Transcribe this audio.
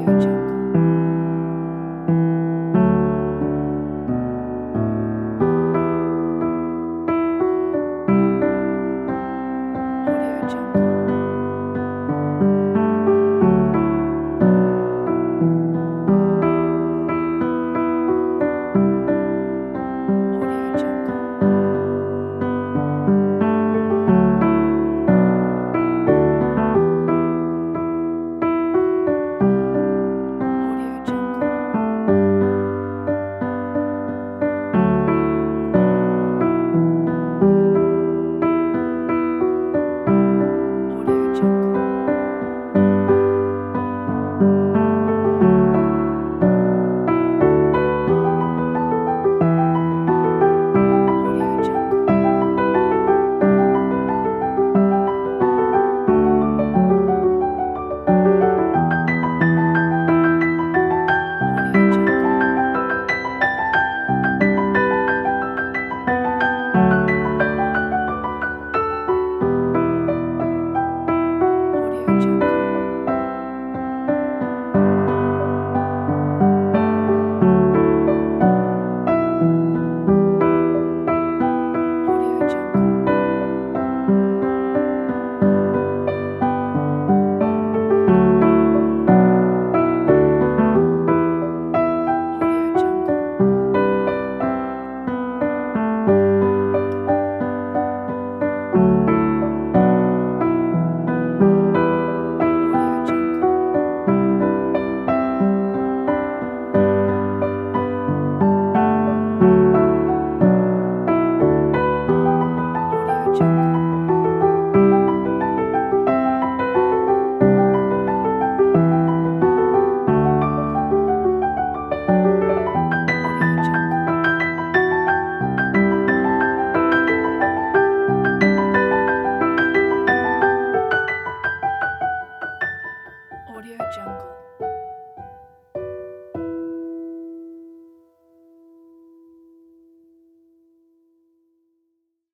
Audio Jungle. Audio Jungle. Audio Jungle. Audio Jungle. Audio Jungle. Audio Jungle. Audio Jungle. Audio Jungle. Audio Jungle. Audio Jungle. Audio Jungle. Audio Jungle. Audio Jungle. Audio Jungle.